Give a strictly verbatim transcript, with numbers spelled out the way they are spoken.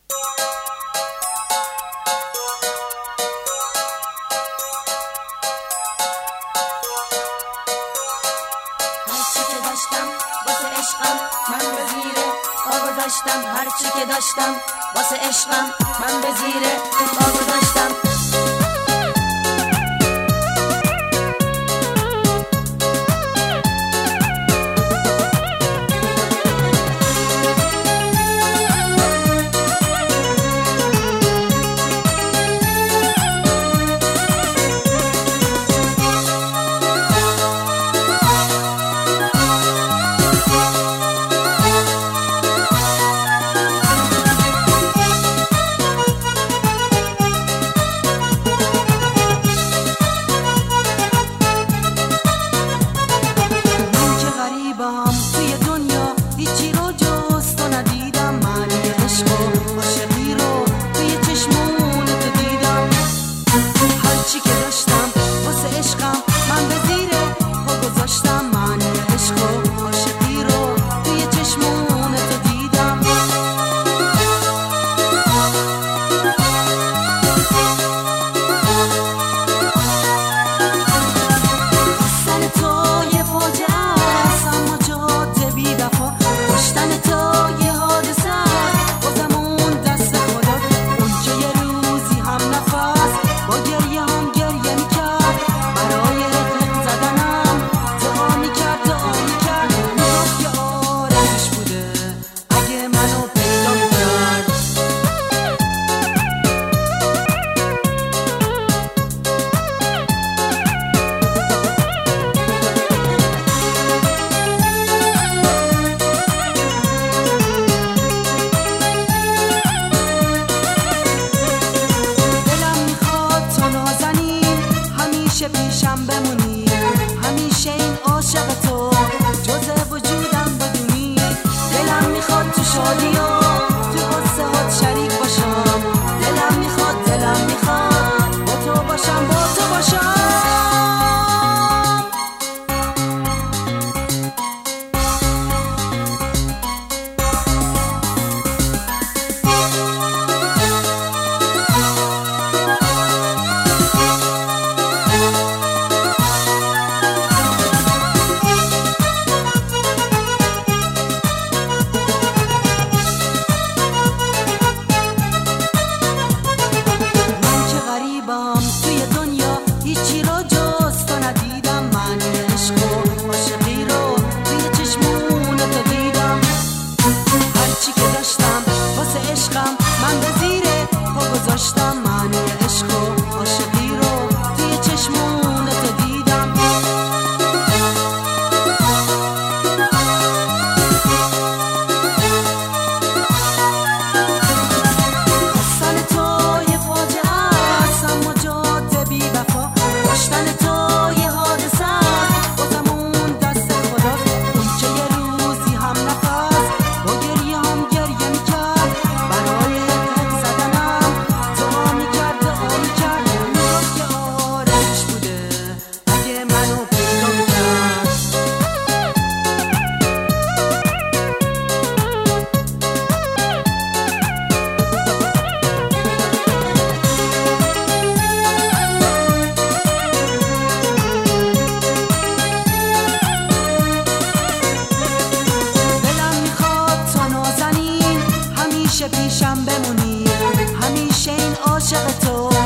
هرچی که داشتم واسه عشقم من به زیر پا گذاشتم. پیشم بمونی همیشه این عاشق تو جز وجودم بدونی. دلم میخواد تو شادی ها تو قصه هات شریک باشم. دلم میخواد دلم میخواد با تو باشم با تو باشم. من به زیر پا گذاشتم معنی عشق و عاشقی رو توی چشمون تو دیدم. خواستن تو یه فاجعه است اما جاده بی وفا. داشتن تو یه حادثه است بازمون دست خداست. اون که یه روزی هم نفس با گریه هم گریه میکرد برای پیشم بمونی همیشه این عاشق تو